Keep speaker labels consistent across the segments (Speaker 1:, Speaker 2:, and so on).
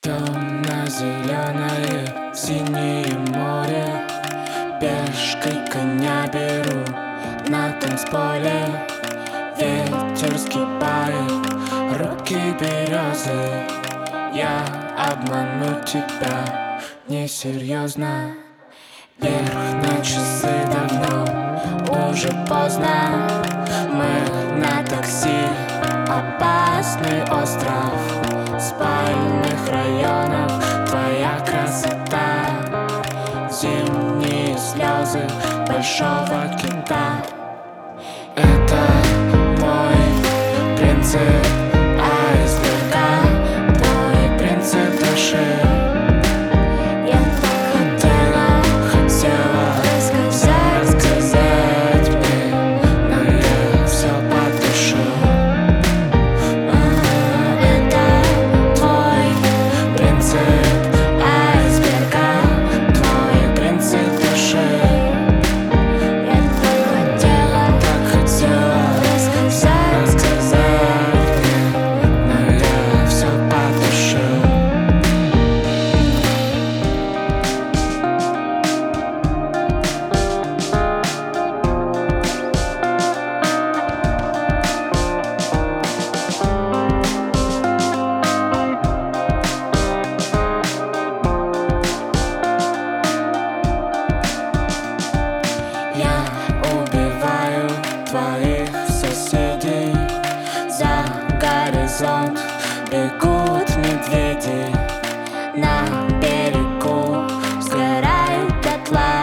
Speaker 1: Темно-зеленое синее море, пешкой коня беру на танцполе. Ветер сгибает руки березы. Я обману тебя несерьезно. Вверх на часы давно, уже поздно. Мы на такси, опасный остров спальных районов. Твоя красота, зимние слезы большого кита. Это мой принцип айсберга, твой принцип души. Я так хотела рассказать мне, но я все потушил. Это твой принцип айсберга, твой принцип души. Я так хотела рассказать мне, но я все потушил. Я убиваю твоих соседей. За горизонт бегут медведи. На берегу сгорают дотла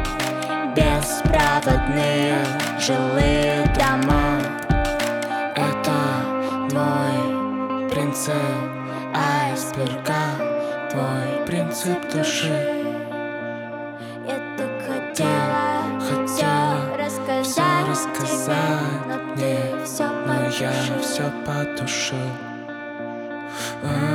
Speaker 1: беспроводные жилые дома. Это мой принцип айсберга, твой принцип души.
Speaker 2: Я так хотела
Speaker 1: рассказать
Speaker 2: но
Speaker 1: мне,
Speaker 2: ты все
Speaker 1: но я
Speaker 2: потушил.
Speaker 1: все потушил.